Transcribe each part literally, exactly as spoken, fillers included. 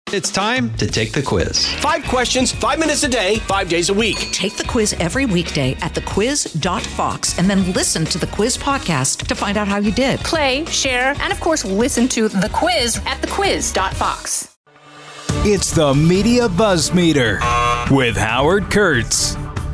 It's time to take the quiz. Five questions, five minutes a day, five days a week. Take the quiz every weekday at the quiz dot fox and then listen to the quiz podcast to find out how you did. Play, share, and of course, listen to the quiz at the quiz dot fox. It's the Media Buzz Meter with Howard Kurtz.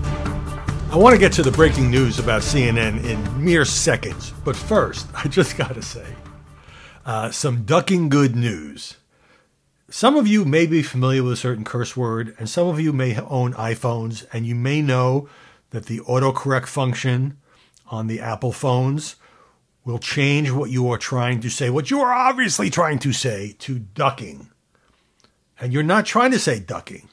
I want to get to the breaking news about C N N in mere seconds. But first, I just got to say, uh, some ducking good news. Some of you may be familiar with a certain curse word, and some of you may own iPhones, and you may know that the autocorrect function on the Apple phones will change what you are trying to say, what you are obviously trying to say, to ducking. And you're not trying to say ducking.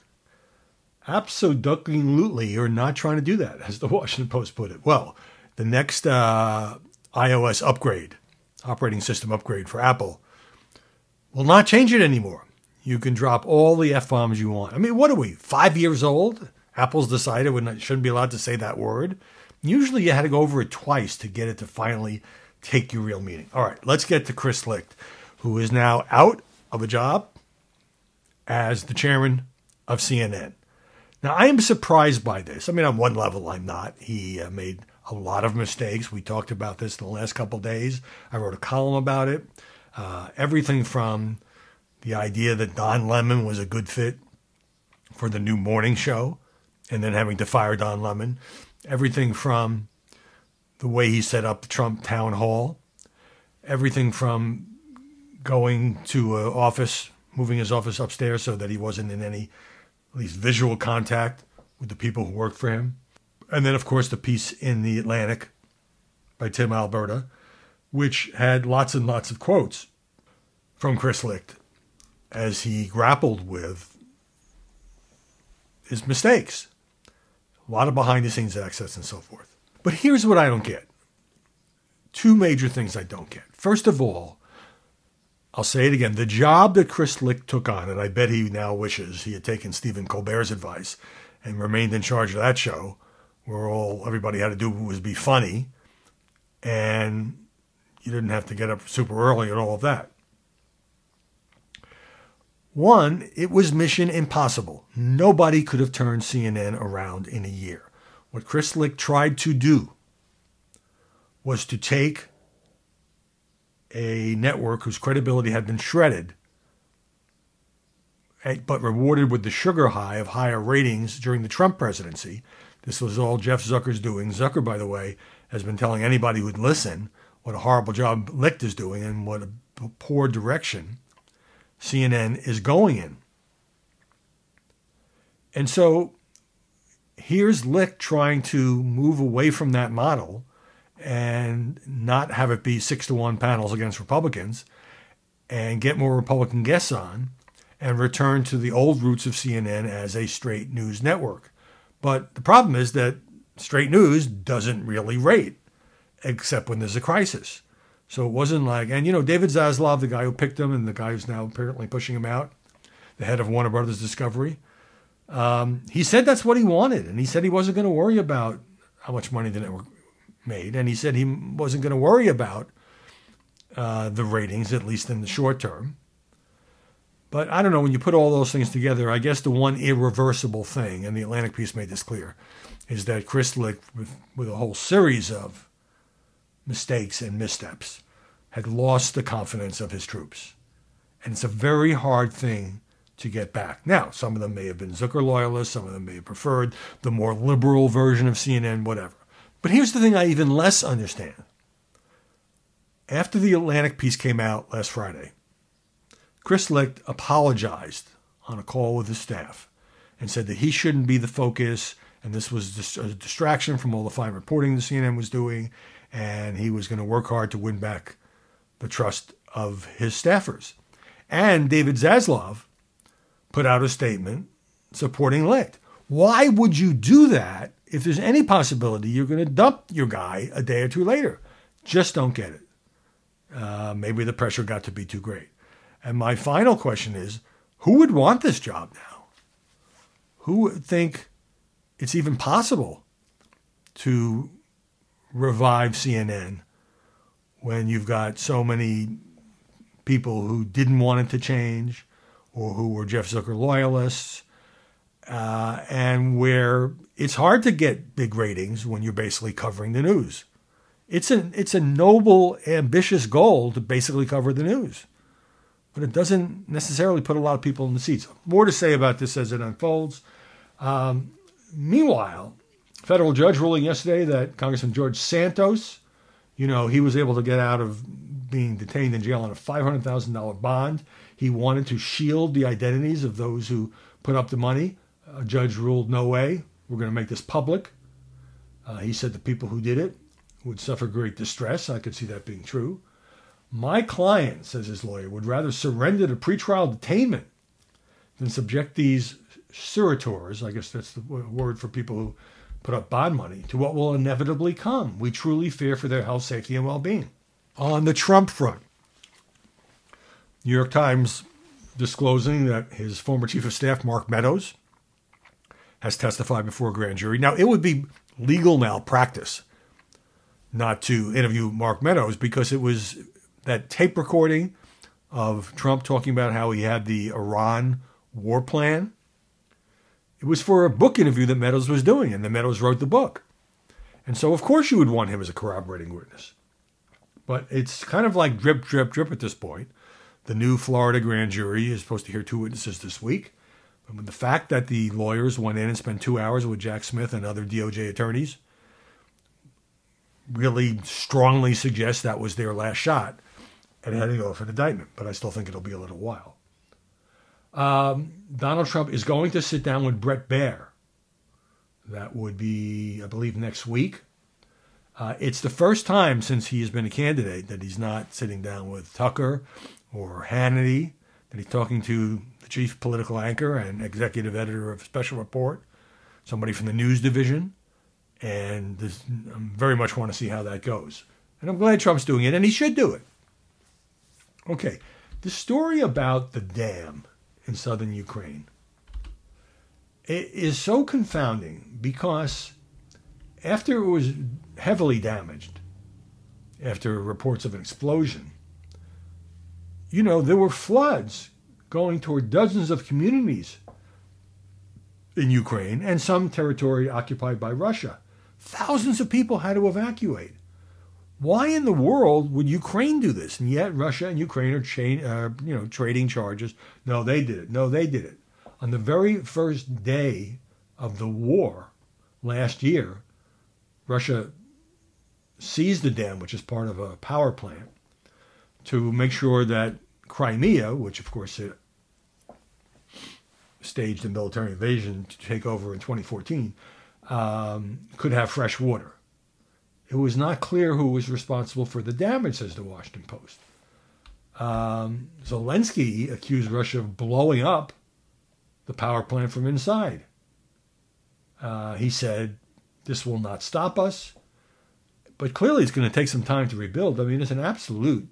Absolutely, you're not trying to do that, as the Washington Post put it. Well, the next uh, iOS upgrade, operating system upgrade for Apple, will not change it anymore. You can drop all the F-bombs you want. I mean, what are we, five years old? Apple's decided we shouldn't be allowed to say that word. Usually you had to go over it twice to get it to finally take your real meaning. All right, let's get to Chris Licht, who is now out of a job as the chairman of C N N. Now, I am surprised by this. I mean, on one level, I'm not. He uh, made a lot of mistakes. We talked about this in the last couple of days. I wrote a column about it. Uh, everything from the idea that Don Lemon was a good fit for the new morning show and then having to fire Don Lemon. Everything from the way he set up the Trump town hall. Everything from going to an office, moving his office upstairs so that he wasn't in any, at least visual contact with the people who worked for him. And then, of course, the piece in The Atlantic by Tim Alberta, which had lots and lots of quotes from Chris Licht as he grappled with his mistakes. A lot of behind-the-scenes access and so forth. But here's what I don't get. Two major things I don't get. First of all, I'll say it again, the job that Chris Licht took on, and I bet he now wishes he had taken Stephen Colbert's advice and remained in charge of that show, where all everybody had to do was be funny, and you didn't have to get up super early and all of that. One, it was mission impossible. Nobody could have turned C N N around in a year. What Chris Licht tried to do was to take a network whose credibility had been shredded, but rewarded with the sugar high of higher ratings during the Trump presidency. This was all Jeff Zucker's doing. Zucker, by the way, has been telling anybody who'd listen what a horrible job Licht is doing and what a poor direction C N N is going in. And so here's Licht trying to move away from that model and not have it be six to one panels against Republicans and get more Republican guests on and return to the old roots of C N N as a straight news network. But the problem is that straight news doesn't really rate except when there's a crisis. So it wasn't like, and you know, David Zaslav, the guy who picked him and the guy who's now apparently pushing him out, the head of Warner Brothers Discovery, um, he said that's what he wanted. And he said he wasn't going to worry about how much money the network made. And he said he wasn't going to worry about uh, the ratings, at least in the short term. But I don't know, when you put all those things together, I guess the one irreversible thing, and the Atlantic piece made this clear, is that Chris Licht, with, with a whole series of mistakes and missteps, had lost the confidence of his troops. And it's a very hard thing to get back. Now, some of them may have been Zucker loyalists, some of them may have preferred the more liberal version of C N N, whatever. But here's the thing I even less understand. After the Atlantic piece came out last Friday, Chris Licht apologized on a call with his staff and said that he shouldn't be the focus, and this was a distraction from all the fine reporting the C N N was doing, and he was going to work hard to win back the trust of his staffers. And David Zaslav put out a statement supporting Licht. Why would you do that if there's any possibility you're going to dump your guy a day or two later? Just don't get it. Uh, maybe the pressure got to be too great. And my final question is, who would want this job now? Who would think it's even possible to revive C N N when you've got so many people who didn't want it to change or who were Jeff Zucker loyalists, uh, and where it's hard to get big ratings when you're basically covering the news. It's a, it's a noble, ambitious goal to basically cover the news, but it doesn't necessarily put a lot of people in the seats. More to say about this as it unfolds. Um, meanwhile, federal judge ruling yesterday that Congressman George Santos, you know, he was able to get out of being detained in jail on a five hundred thousand dollars bond. He wanted to shield the identities of those who put up the money. A judge ruled, no way, we're going to make this public. Uh, he said the people who did it would suffer great distress. I could see that being true. My client, says his lawyer, would rather surrender to pretrial detainment than subject these suretors, I guess that's the word for people who put up bond money, to what will inevitably come. We truly fear for their health, safety, and well-being. On the Trump front, New York Times disclosing that his former chief of staff, Mark Meadows, has testified before a grand jury. Now, it would be legal malpractice not to interview Mark Meadows because it was that tape recording of Trump talking about how he had the Iran war plan. It was for a book interview that Meadows was doing, and then Meadows wrote the book. And so, of course, you would want him as a corroborating witness. But it's kind of like drip, drip, drip at this point. The new Florida grand jury is supposed to hear two witnesses this week. But with the fact that the lawyers went in and spent two hours with Jack Smith and other D O J attorneys really strongly suggests that was their last shot at heading off an indictment. But I still think it'll be a little while. Um, Donald Trump is going to sit down with Bret Baier. That would be, I believe, next week. Uh, it's the first time since he has been a candidate that he's not sitting down with Tucker or Hannity, that he's talking to the chief political anchor and executive editor of Special Report, somebody from the news division. And this, I very much want to see how that goes. And I'm glad Trump's doing it, and he should do it. Okay, the story about the dam in southern Ukraine, it is so confounding because after it was heavily damaged, after reports of an explosion, you know, there were floods going toward dozens of communities in Ukraine and some territory occupied by Russia. Thousands of people had to evacuate. Why in the world would Ukraine do this? And yet Russia and Ukraine are chain, uh, you know, trading charges. No, they did it. No, they did it. On the very first day of the war last year, Russia seized the dam, which is part of a power plant, to make sure that Crimea, which of course it staged a military invasion to take over in twenty fourteen, um, could have fresh water. It was not clear who was responsible for the damage, says the Washington Post. Um, Zelensky accused Russia of blowing up the power plant from inside. Uh, he said, this will not stop us. But clearly it's going to take some time to rebuild. I mean, it's an absolute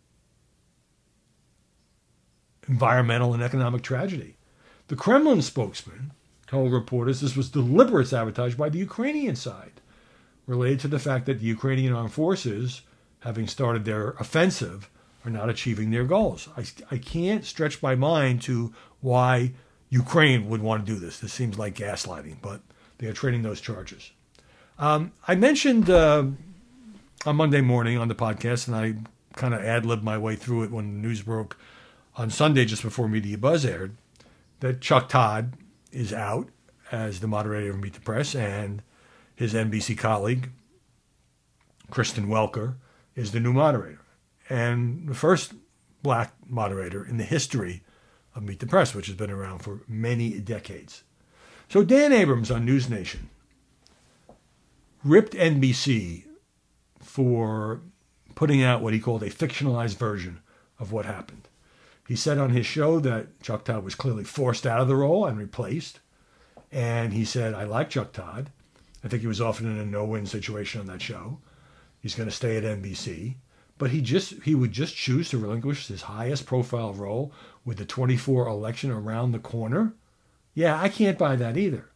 environmental and economic tragedy. The Kremlin spokesman told reporters this was deliberate sabotage by the Ukrainian side, related to the fact that the Ukrainian armed forces, having started their offensive, are not achieving their goals. I, I can't stretch my mind to why Ukraine would want to do this. This seems like gaslighting, but they are trading those charges. Um, I mentioned uh, on Monday morning on the podcast, and I kind of ad-libbed my way through it when the news broke on Sunday just before Media Buzz aired, that Chuck Todd is out as the moderator of Meet the Press, and his N B C colleague, Kristen Welker, is the new moderator. And the first black moderator in the history of Meet the Press, which has been around for many decades. So Dan Abrams on News Nation ripped N B C for putting out what he called a fictionalized version of what happened. He said on his show that Chuck Todd was clearly forced out of the role and replaced. And he said, I like Chuck Todd. I think he was often in a no-win situation on that show. He's going to stay at N B C. But he just he would just choose to relinquish his highest profile role with the twenty-four election around the corner. Yeah, I can't buy that either.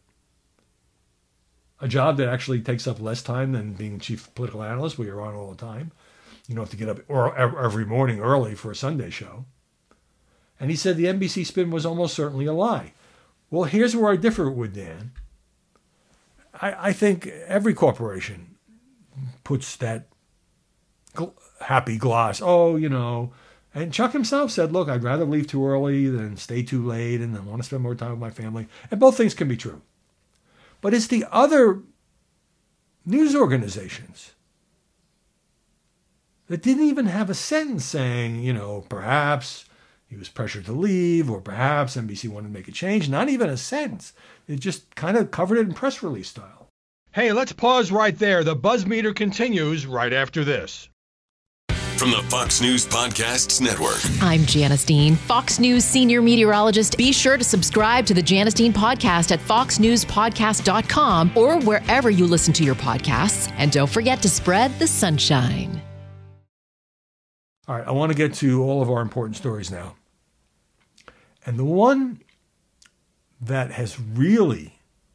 A job that actually takes up less time than being chief political analyst, where you're on all the time. You don't have to get up or every morning early for a Sunday show. And he said the N B C spin was almost certainly a lie. Well, here's where I differ with Dan. I, I think every corporation puts that gl- happy gloss, oh, you know. And Chuck himself said, look, I'd rather leave too early than stay too late, and I want to spend more time with my family. And both things can be true. But it's the other news organizations that didn't even have a sentence saying, you know, perhaps he was pressured to leave, or perhaps N B C wanted to make a change. Not even a sentence. It just kind of covered it in press release style. Hey, let's pause right there. The Buzz Meter continues right after this. From the Fox News Podcasts Network. I'm Janice Dean, Fox News senior meteorologist. Be sure to subscribe to the Janice Dean podcast at fox news podcast dot com or wherever you listen to your podcasts. And don't forget to spread the sunshine. All right, I want to get to all of our important stories now. And the one that has really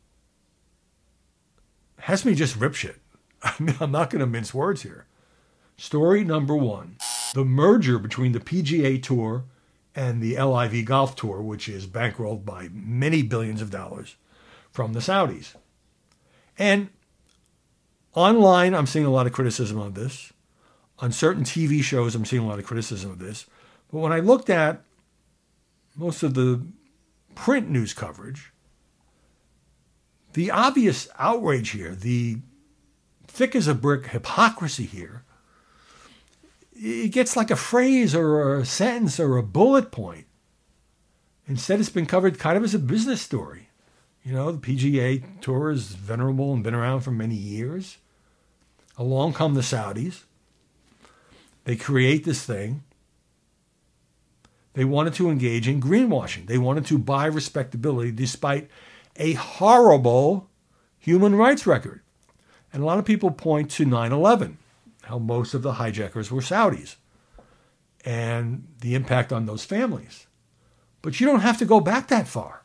has me just rip shit. I mean, I'm not going to mince words here. Story number one, the merger between the P G A Tour and the L I V Golf Tour, which is bankrolled by many billions of dollars from the Saudis. And online, I'm seeing a lot of criticism of this. On certain T V shows, I'm seeing a lot of criticism of this. But when I looked at most of the print news coverage, the obvious outrage here, the thick as a brick hypocrisy here, it gets like a phrase or a sentence or a bullet point. Instead, it's been covered kind of as a business story. You know, the P G A Tour is venerable and been around for many years. Along come the Saudis. They create this thing. They wanted to engage in greenwashing. They wanted to buy respectability despite a horrible human rights record. And a lot of people point to nine eleven, how most of the hijackers were Saudis, and the impact on those families. But you don't have to go back that far.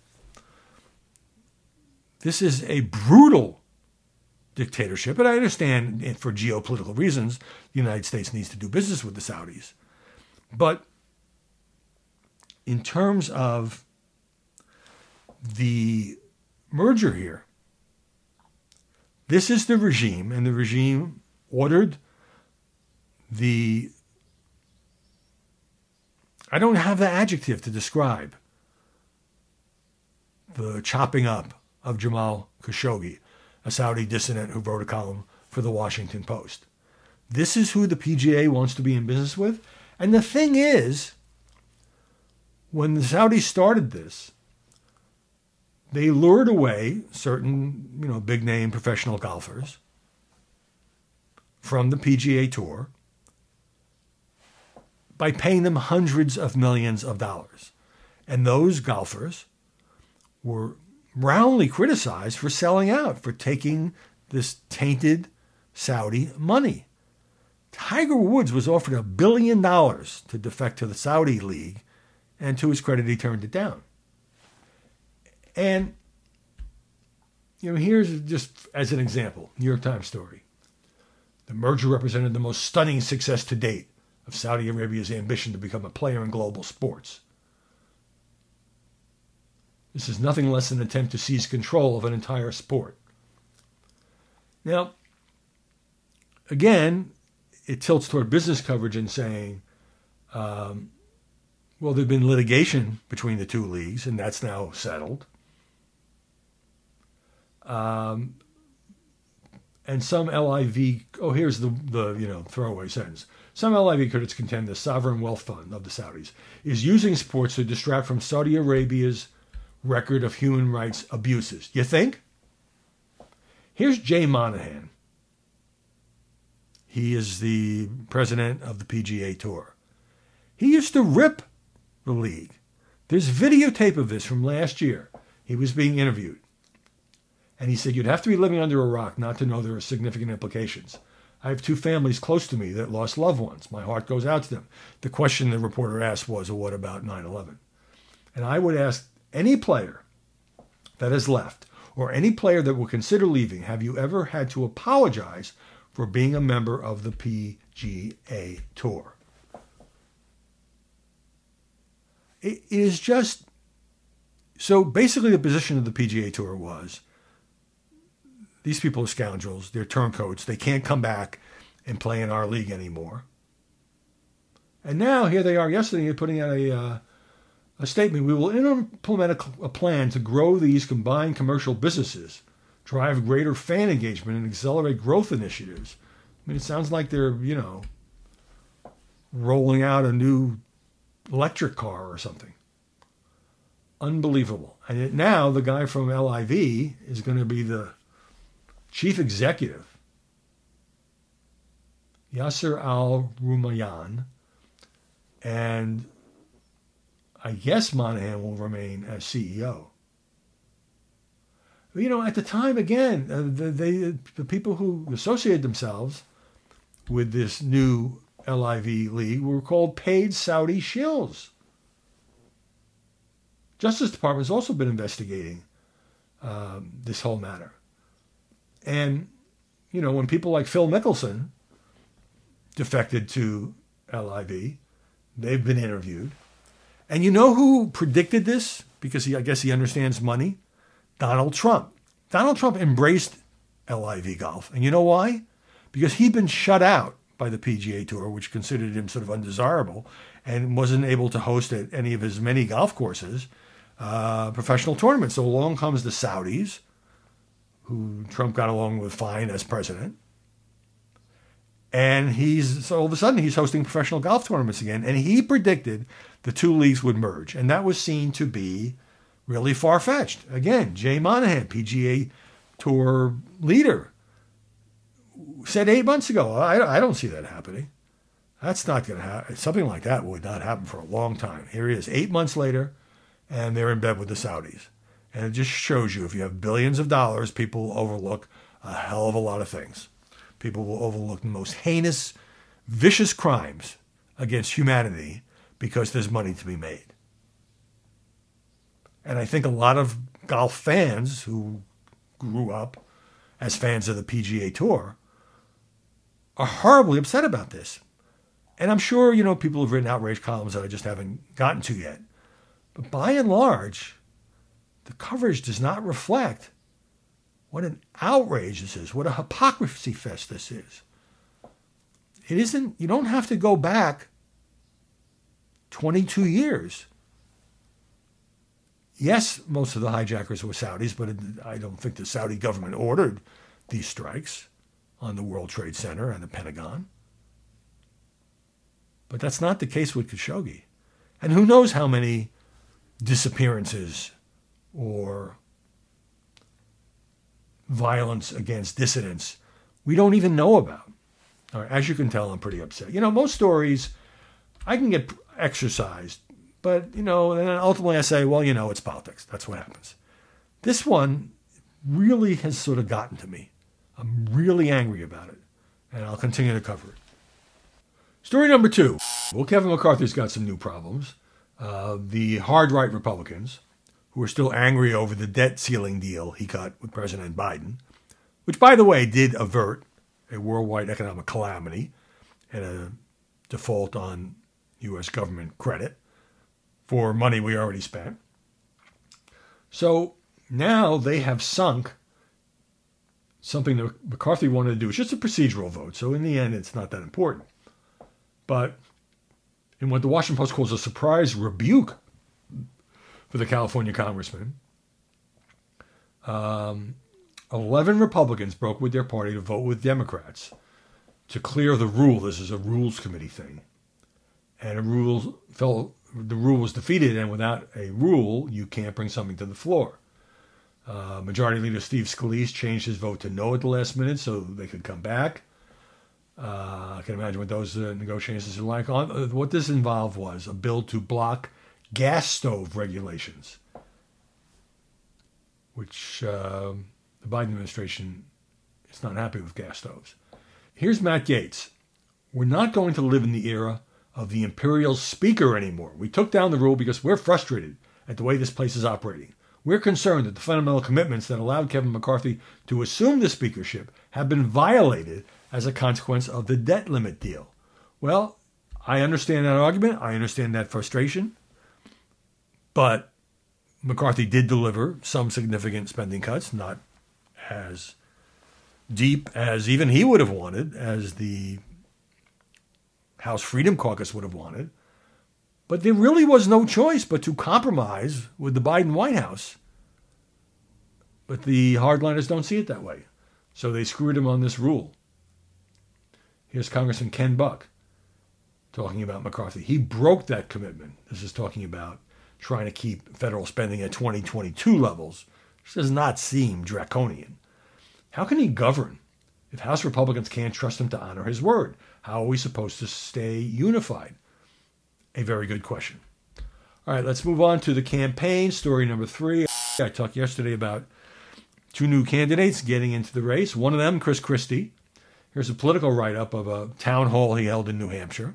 This is a brutal dictatorship, and I understand for geopolitical reasons, the United States needs to do business with the Saudis. But in terms of the merger here, this is the regime, and the regime ordered the, I don't have the adjective to describe the chopping up of Jamal Khashoggi, a Saudi dissident who wrote a column for the Washington Post. This is who the P G A wants to be in business with. And the thing is, when the Saudis started this, they lured away certain, you know, big-name professional golfers from the P G A Tour by paying them hundreds of millions of dollars. And those golfers were roundly criticized for selling out, for taking this tainted Saudi money. Tiger Woods was offered a billion dollars to defect to the Saudi League, and to his credit, he turned it down. And, you know, here's just as an example, New York Times story. The merger represented the most stunning success to date of Saudi Arabia's ambition to become a player in global sports. This is nothing less than an attempt to seize control of an entire sport. Now, again, it tilts toward business coverage and saying, um, well, there's been litigation between the two leagues, and that's now settled. Um, and some L I V, oh, here's the, the you know throwaway sentence. Some L I V critics contend the sovereign wealth fund of the Saudis is using sports to distract from Saudi Arabia's record of human rights abuses. You think? Here's Jay Monahan. He is the president of the P G A Tour. He used to rip the league. There's videotape of this from last year. He was being interviewed. And he said, you'd have to be living under a rock not to know there are significant implications. I have two families close to me that lost loved ones. My heart goes out to them. The question the reporter asked was, well, what about nine eleven? And I would ask any player that has left, or any player that will consider leaving, have you ever had to apologize for being a member of the P G A Tour? it is just, so basically the position of the P G A Tour was, these people are scoundrels, they're turncoats, they can't come back and play in our league anymore. And now here they are yesterday putting out a, uh, a statement, we will implement a, a plan to grow these combined commercial businesses, drive greater fan engagement, and accelerate growth initiatives. I mean, it sounds like they're, you know, rolling out a new electric car or something. Unbelievable. And it, now the guy from L I V is going to be the chief executive, Yasser Al-Rumayyan, and I guess Monahan will remain as C E O. You know, at the time, again, uh, the, they, the people who associated themselves with this new L I V league were called paid Saudi shills. Justice Department has also been investigating um, this whole matter. And, you know, when people like Phil Mickelson defected to L I V, they've been interviewed. And you know who predicted this? Because he, I guess he understands money. Donald Trump. Donald Trump embraced L I V golf. And you know why? Because he'd been shut out by the P G A Tour, which considered him sort of undesirable and wasn't able to host at any of his many golf courses uh, professional tournaments. So along comes the Saudis, who Trump got along with fine as president. And he's, so all of a sudden he's hosting professional golf tournaments again. And he predicted the two leagues would merge. And that was seen to be really far-fetched. Again, Jay Monahan, P G A Tour leader, said eight months ago, I, I don't see that happening. That's not going to happen. Something like that would not happen for a long time. Here he is, eight months later, and they're in bed with the Saudis. And it just shows you, if you have billions of dollars, people overlook a hell of a lot of things. People will overlook the most heinous, vicious crimes against humanity because there's money to be made. And I think a lot of golf fans who grew up as fans of the P G A Tour are horribly upset about this. And I'm sure, you know, people have written outrage columns that I just haven't gotten to yet. But by and large, the coverage does not reflect what an outrage this is, what a hypocrisy fest this is. It isn't, you don't have to go back twenty-two years. Yes, most of the hijackers were Saudis, but I don't think the Saudi government ordered these strikes on the World Trade Center and the Pentagon. But that's not the case with Khashoggi. And who knows how many disappearances or violence against dissidents we don't even know about. All right, as you can tell, I'm pretty upset. You know, most stories, I can get exercised, but, you know, and ultimately I say, well, you know, it's politics. That's what happens. This one really has sort of gotten to me. I'm really angry about it, and I'll continue to cover it. Story number two. Well, Kevin McCarthy's got some new problems. Uh, the hard-right Republicans, who are still angry over the debt ceiling deal he cut with President Biden, which, by the way, did avert a worldwide economic calamity and a default on U S government credit for money we already spent. So now they have sunk something that McCarthy wanted to do. It's just a procedural vote, so in the end, it's not that important. But in what the Washington Post calls a surprise rebuke for the California congressman, um, eleven Republicans broke with their party to vote with Democrats to clear the rule. This is a rules committee thing. And a rule fell, the rule was defeated, and without a rule, you can't bring something to the floor. Uh, Majority Leader Steve Scalise changed his vote to no at the last minute so they could come back. Uh, I can imagine what those uh, negotiations are like. On, uh, what this involved was a bill to block gas stove regulations, which uh, the Biden administration is not happy with gas stoves. Here's Matt Gaetz. We're not going to live in the era of the imperial speaker anymore. We took down the rule because we're frustrated at the way this place is operating. We're concerned that the fundamental commitments that allowed Kevin McCarthy to assume the speakership have been violated as a consequence of the debt limit deal. Well, I understand that argument. I understand that frustration. But McCarthy did deliver some significant spending cuts, not as deep as even he would have wanted, as the House Freedom Caucus would have wanted. But there really was no choice but to compromise with the Biden White House. But the hardliners don't see it that way. So they screwed him on this rule. Here's Congressman Ken Buck talking about McCarthy. He broke that commitment. This is talking about trying to keep federal spending at twenty twenty-two levels, which does not seem draconian. How can he govern if House Republicans can't trust him to honor his word? How are we supposed to stay unified? A very good question. All right, let's move on to the campaign. Story number three. I talked yesterday about two new candidates getting into the race. One of them, Chris Christie. Here's a political write-up of a town hall he held in New Hampshire.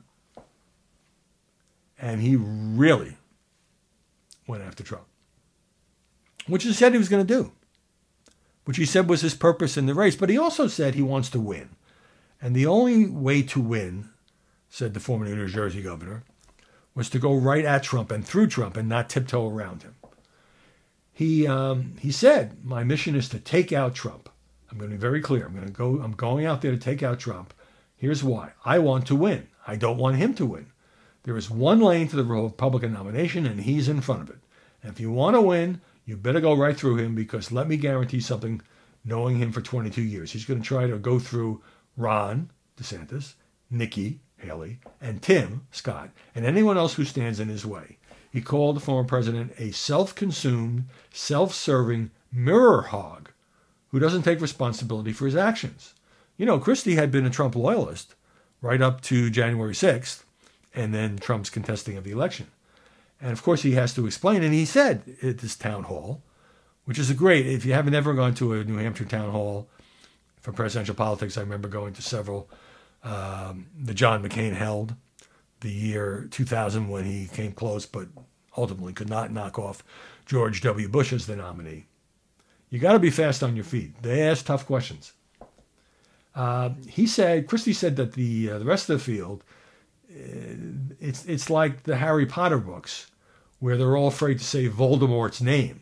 And he really went after Trump, which he said he was going to do, which he said was his purpose in the race. But he also said he wants to win. And the only way to win, said the former New Jersey governor, was to go right at Trump and through Trump and not tiptoe around him. He um, he said, my mission is to take out Trump. I'm going to be very clear. I'm going to go. I'm going out there to take out Trump. Here's why. I want to win. I don't want him to win. There is one lane to the Republican nomination, and he's in front of it. And if you want to win, you better go right through him, because let me guarantee something, knowing him for twenty-two years. He's going to try to go through Ron DeSantis, Nikki Haley, and Tim Scott, and anyone else who stands in his way. He called the former president a self-consumed, self-serving mirror hog who doesn't take responsibility for his actions. You know, Christie had been a Trump loyalist right up to January sixth, and then Trump's contesting of the election. And of course he has to explain, and he said at this town hall, which is a great, if you haven't ever gone to a New Hampshire town hall for presidential politics, I remember going to several. Um, the John McCain held the year two thousand, when he came close but ultimately could not knock off George W. Bush as the nominee. You got to be fast on your feet. They ask tough questions. Uh, he said, Christie said that the uh, the rest of the field, uh, it's it's like the Harry Potter books, where they're all afraid to say Voldemort's name.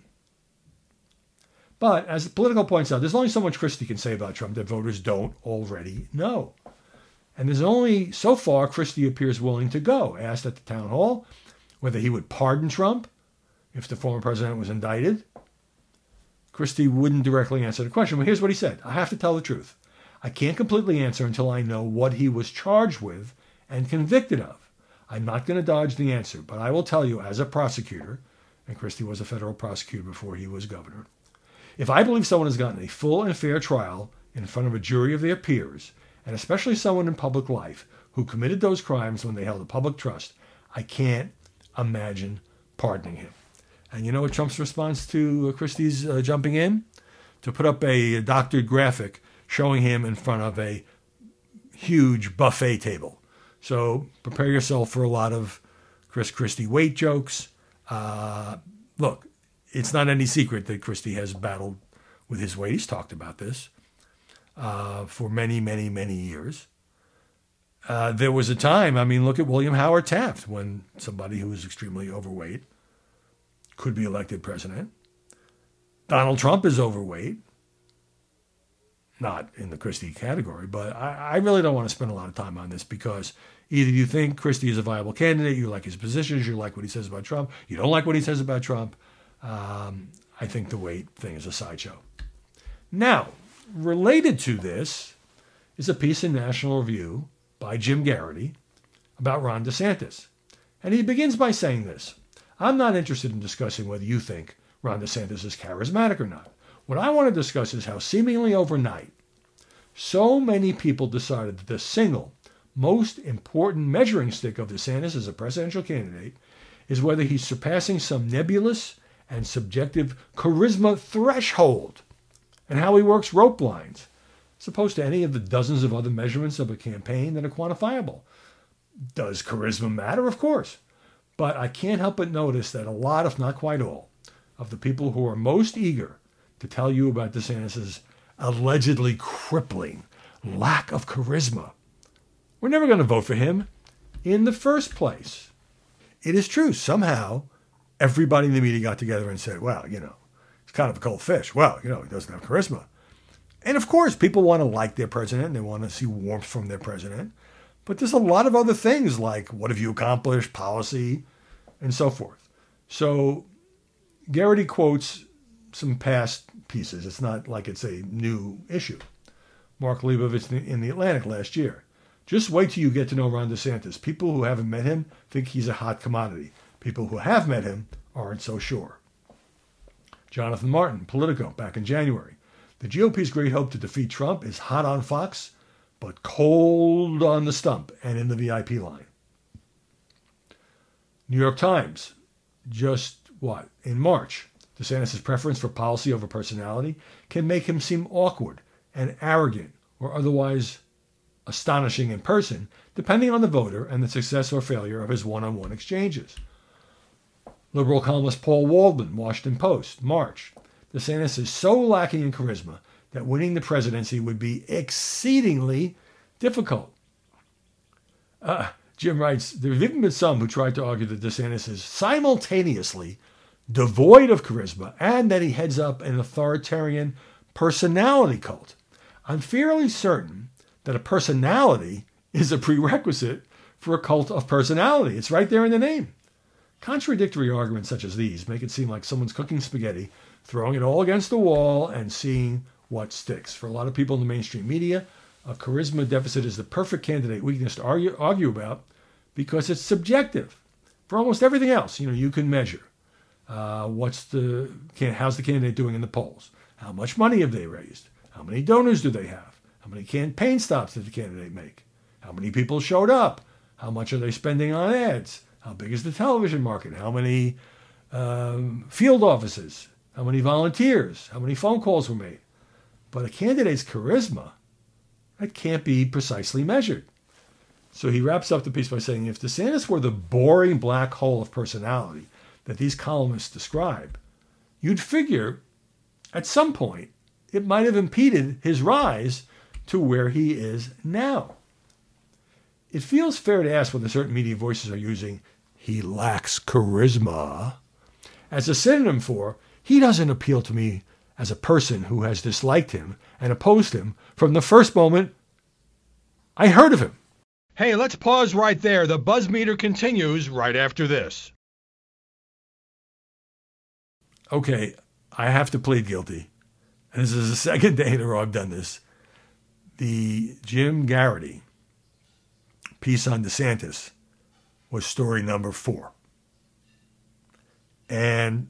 But as the Politico points out, there's only so much Christie can say about Trump that voters don't already know. And there's only, so far, Christie appears willing to go. Asked at the town hall whether he would pardon Trump if the former president was indicted, Christie wouldn't directly answer the question. But here's what he said. I have to tell the truth. I can't completely answer until I know what he was charged with and convicted of. I'm not going to dodge the answer, but I will tell you as a prosecutor, and Christie was a federal prosecutor before he was governor, if I believe someone has gotten a full and fair trial in front of a jury of their peers, and especially someone in public life who committed those crimes when they held a public trust, I can't imagine pardoning him. And you know what Trump's response to Christie's uh, jumping in? To put up a doctored graphic showing him in front of a huge buffet table. So prepare yourself for a lot of Chris Christie weight jokes. Uh, look, it's not any secret that Christie has battled with his weight. He's talked about this uh, for many, many, many years. Uh, there was a time, I mean, look at William Howard Taft, when somebody who was extremely overweight could be elected president. Donald Trump is overweight. Not in the Christie category, but I, I really don't want to spend a lot of time on this, because either you think Christie is a viable candidate, you like his positions, you like what he says about Trump, you don't like what he says about Trump. Um, I think the weight thing is a sideshow. Now, related to this is a piece in National Review by Jim Garrity about Ron DeSantis. And he begins by saying this: I'm not interested in discussing whether you think Ron DeSantis is charismatic or not. What I want to discuss is how seemingly overnight so many people decided that the single most important measuring stick of DeSantis as a presidential candidate is whether he's surpassing some nebulous and subjective charisma threshold, and how he works rope lines, as opposed to any of the dozens of other measurements of a campaign that are quantifiable. Does charisma matter? Of course. But I can't help but notice that a lot, if not quite all, of the people who are most eager to tell you about DeSantis' allegedly crippling lack of charisma, we're never going to vote for him in the first place. It is true, somehow, everybody in the media got together and said, well, you know, he's kind of a cold fish. Well, you know, he doesn't have charisma. And of course, people want to like their president. And they want to see warmth from their president. But there's a lot of other things like what have you accomplished, policy, and so forth. So Garrity quotes some past pieces. It's not like it's a new issue. Mark Leibovitz in The Atlantic last year. Just wait till you get to know Ron DeSantis. People who haven't met him think he's a hot commodity. People who have met him aren't so sure. Jonathan Martin, Politico, back in January. The G O P's great hope to defeat Trump is hot on Fox, but cold on the stump and in the V I P line. New York Times, just what? In March, DeSantis' preference for policy over personality can make him seem awkward and arrogant or otherwise astonishing in person, depending on the voter and the success or failure of his one-on-one exchanges. Liberal columnist Paul Waldman, Washington Post, March. DeSantis is so lacking in charisma that winning the presidency would be exceedingly difficult. Uh, Jim writes, there have even been some who tried to argue that DeSantis is simultaneously devoid of charisma and that he heads up an authoritarian personality cult. I'm fairly certain that a personality is a prerequisite for a cult of personality. It's right there in the name. Contradictory arguments such as these make it seem like someone's cooking spaghetti, throwing it all against the wall and seeing what sticks. For a lot of people in the mainstream media, a charisma deficit is the perfect candidate weakness to argue, argue about because it's subjective. For almost everything else, you know, you can measure. Uh, what's the how's the candidate doing in the polls? How much money have they raised? How many donors do they have? How many campaign stops did the candidate make? How many people showed up? How much are they spending on ads? How big is the television market? How many um, field offices? How many volunteers? How many phone calls were made? But a candidate's charisma, that can't be precisely measured. So he wraps up the piece by saying, if DeSantis were the boring black hole of personality that these columnists describe, you'd figure at some point it might have impeded his rise to where he is now. It feels fair to ask whether certain media voices are using "he lacks charisma" as a synonym for "he doesn't appeal to me as a person who has disliked him and opposed him from the first moment I heard of him." Hey, let's pause right there. The buzz meter continues right after this. Okay, I have to plead guilty. And this is the second day in a row I've done this. The Jim Garrity piece on DeSantis was story number four. And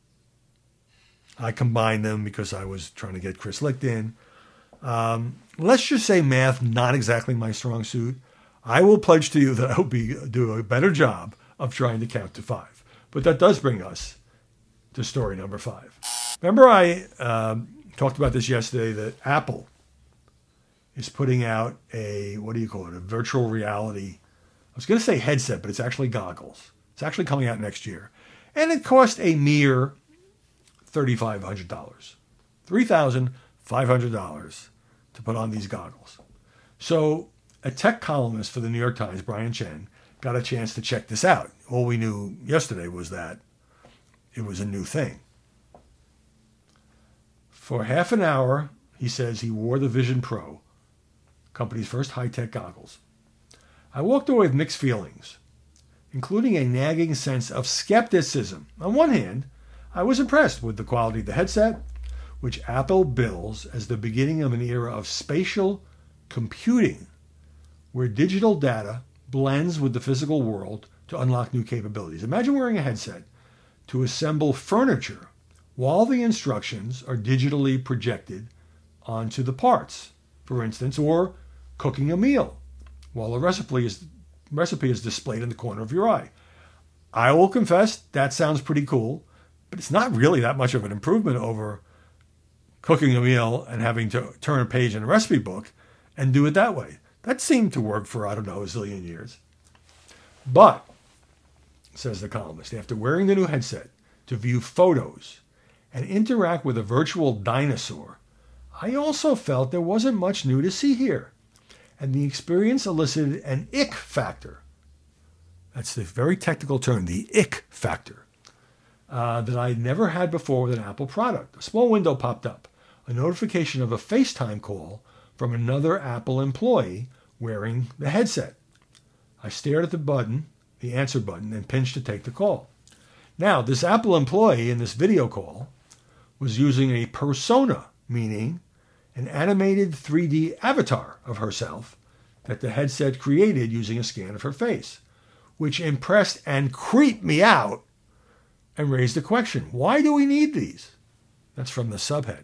I combined them because I was trying to get Chris Licht in. Um, let's just say math, not exactly my strong suit. I will pledge to you that I will be do a better job of trying to count to five. But that does bring us to story number five. Remember I um, talked about this yesterday, that Apple is putting out a, what do you call it, a virtual reality, I was going to say headset, but it's actually goggles. It's actually coming out next year. And it cost a mere three thousand five hundred dollars. three thousand five hundred dollars to put on these goggles. So a tech columnist for the New York Times, Brian Chen, got a chance to check this out. All we knew yesterday was that it was a new thing. For half an hour, he says he wore the Vision Pro, company's first high-tech goggles. I walked away with mixed feelings, including a nagging sense of skepticism. On one hand, I was impressed with the quality of the headset, which Apple bills as the beginning of an era of spatial computing, where digital data blends with the physical world to unlock new capabilities. Imagine wearing a headset to assemble furniture while the instructions are digitally projected onto the parts, for instance, or cooking a meal while a recipe is, recipe is displayed in the corner of your eye. I will confess, that sounds pretty cool, but it's not really that much of an improvement over cooking a meal and having to turn a page in a recipe book and do it that way. That seemed to work for, I don't know, a zillion years. But, says the columnist, after wearing the new headset to view photos and interact with a virtual dinosaur, I also felt there wasn't much new to see here. And the experience elicited an ick factor. That's the very technical term, the ick factor. uh, that I never had before with an Apple product. A small window popped up, a notification of a FaceTime call from another Apple employee wearing the headset. I stared at the button, the answer button, and pinched to take the call. Now, this Apple employee in this video call was using a persona, meaning an animated three D avatar of herself that the headset created using a scan of her face, which impressed and creeped me out and raised the question, why do we need these? That's from the subhead.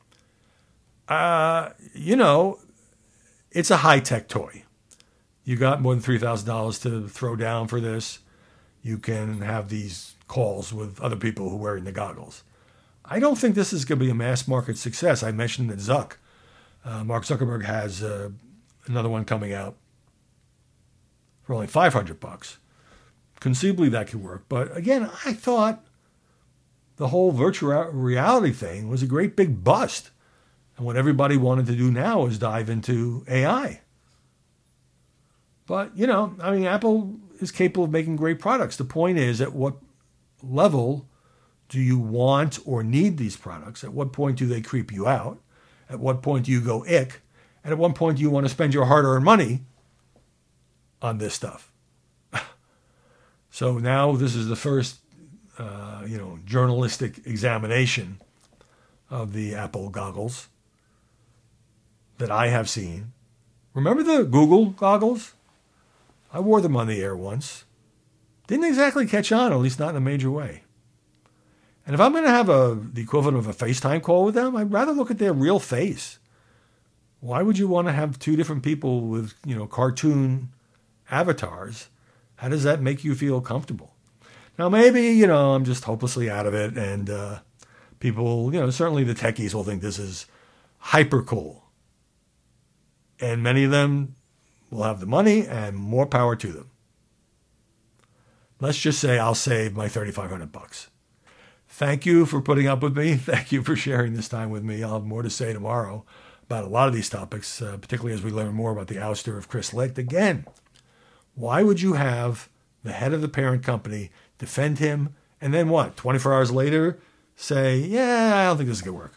Uh, you know, it's a high-tech toy. You got more than three thousand dollars to throw down for this. You can have these calls with other people who are wearing the goggles. I don't think this is going to be a mass market success. I mentioned that Zuck, uh, Mark Zuckerberg has uh, another one coming out for only five hundred bucks. Conceivably that could work. But again, I thought the whole virtual reality thing was a great big bust. And what everybody wanted to do now is dive into A I. But, you know, I mean, Apple is capable of making great products. The point is, at what level do you want or need these products? At what point do they creep you out? At what point do you go ick? And at what point do you want to spend your hard-earned money on this stuff? So now this is the first, uh, you know, journalistic examination of the Apple goggles that I have seen. Remember the Google goggles? I wore them on the air once. Didn't exactly catch on, at least not in a major way. And if I'm going to have a the equivalent of a FaceTime call with them, I'd rather look at their real face. Why would you want to have two different people with, you know, cartoon avatars? How does that make you feel comfortable? Now, maybe, you know, I'm just hopelessly out of it, and uh, people, you know, certainly the techies will think this is hyper cool. And many of them will have the money, and more power to them. Let's just say I'll save my thirty-five hundred bucks. Thank you for putting up with me. Thank you for sharing this time with me. I'll have more to say tomorrow about a lot of these topics, uh, particularly as we learn more about the ouster of Chris Licht. Again, why would you have the head of the parent company defend him and then what, twenty-four hours later say, yeah, I don't think this is going to work?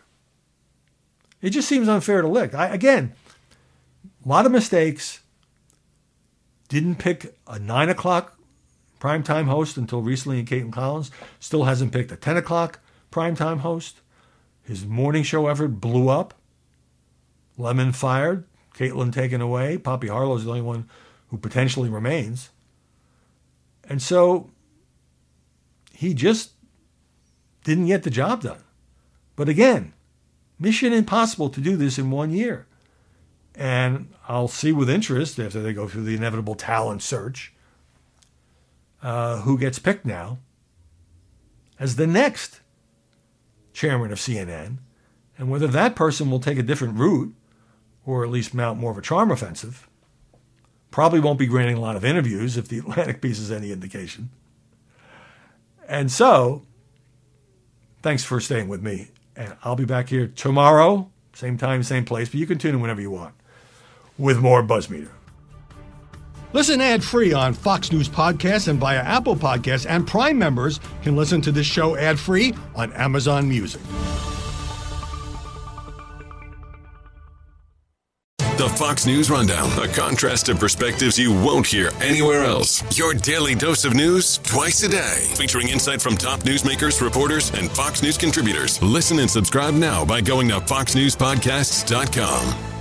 It just seems unfair to Licht. I, again, a lot of mistakes. Didn't pick a nine o'clock primetime host until recently in Caitlin Collins. Still hasn't picked a ten o'clock primetime host. His morning show effort blew up. Lemon fired. Caitlin taken away. Poppy Harlow's the only one who potentially remains. And so he just didn't get the job done. But again, mission impossible to do this in one year. And I'll see with interest, after they go through the inevitable talent search, uh, who gets picked now as the next chairman of C N N, and whether that person will take a different route or at least mount more of a charm offensive. Probably won't be granting a lot of interviews if the Atlantic piece is any indication. And so, thanks for staying with me. And I'll be back here tomorrow, same time, same place, but you can tune in whenever you want with more BuzzMeter. Listen ad-free on Fox News Podcasts and via Apple Podcasts, and Prime members can listen to this show ad-free on Amazon Music. The Fox News Rundown, a contrast of perspectives you won't hear anywhere else. Your daily dose of news twice a day, featuring insight from top newsmakers, reporters, and Fox News contributors. Listen and subscribe now by going to fox news podcasts dot com.